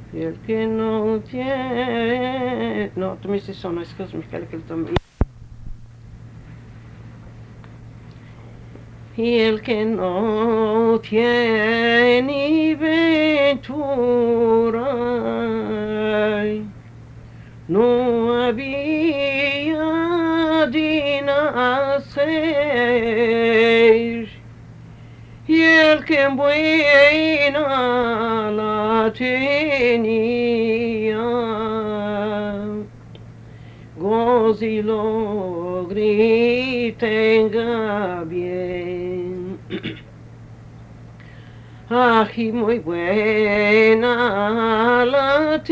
Y el que no tiene... No, tu mi si sono, excuse me, quelle che il Y el que no tiene ventura no había de nacer. Y el que en buena la tenía, goce y logre y tenga bien. Ají muy buena la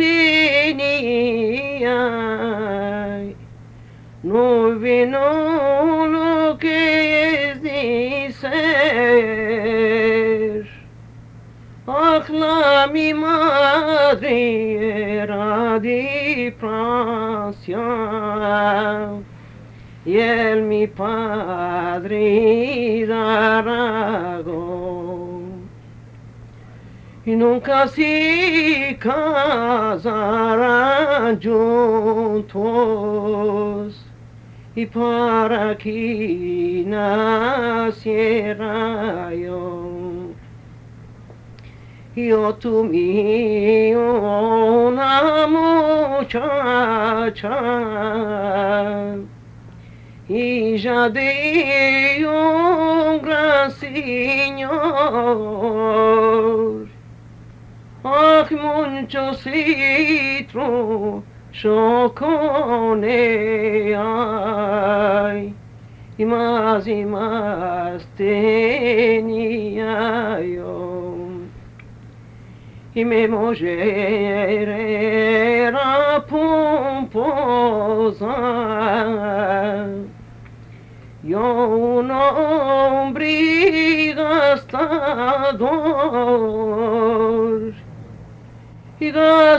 tenía, no vino lo que es de ser. Ah, la mi madre era de Francia y el mi padre de Aragón. Y nunca se casarán juntos y para que naciera yo. Yo tuve una muchacha y ya de un gran señor. Ah, mucho citro yo con ella y más tenía yo. Y mi mujer era pomposa, yo un hombre gastador, y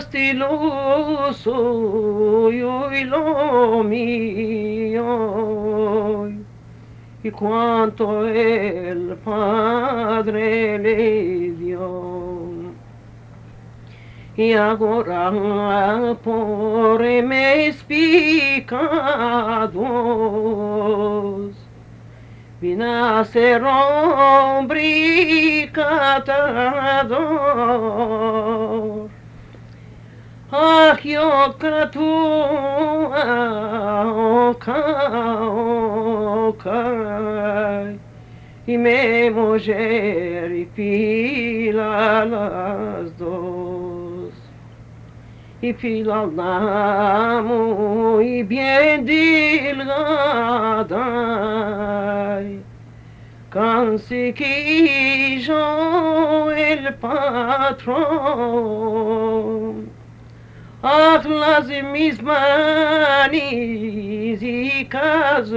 gastiloso yo y lo mío, y cuanto el Padre le dio. Y ahora por mis pecados vine a ser hombre catador. Ah, yo criatura, y mi mujer y fila las dos. Y fila la muy bien delgada, casi que yo el patrón. Ah, las mis manicas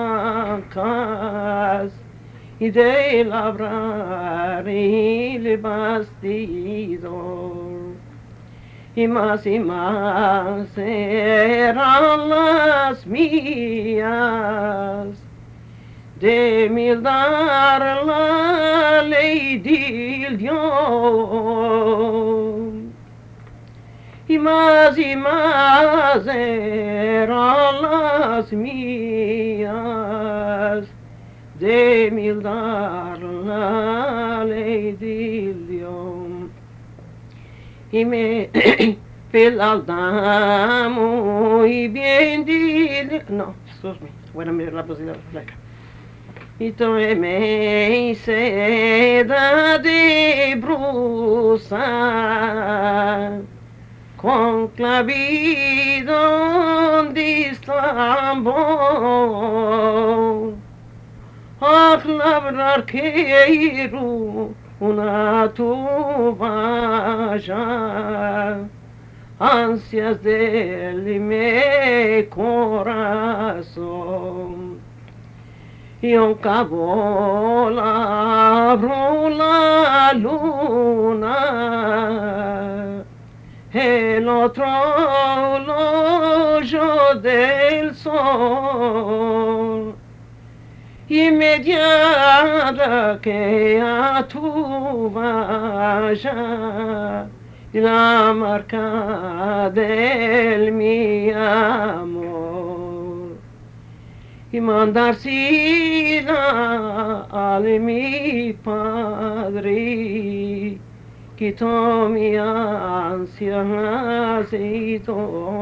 blancas y de labrar el bastidor. Y más eran las mías de mildar la ley del Dios. Y más eran las mías de mildar la ley del Dios. Y me pelada muy bien no, excuse me, voy a mirar la posibilidad blanca. Y tomé me seda de brusa con clavidón de estambón. A labrar quiero una toalla, ansias del mi corazón. Y un cabo labro la luna, el otro el hoyo del sol. Y mediada que a tu vaya la marca del mi amor y mandar sida al mi padre quitó mi ansia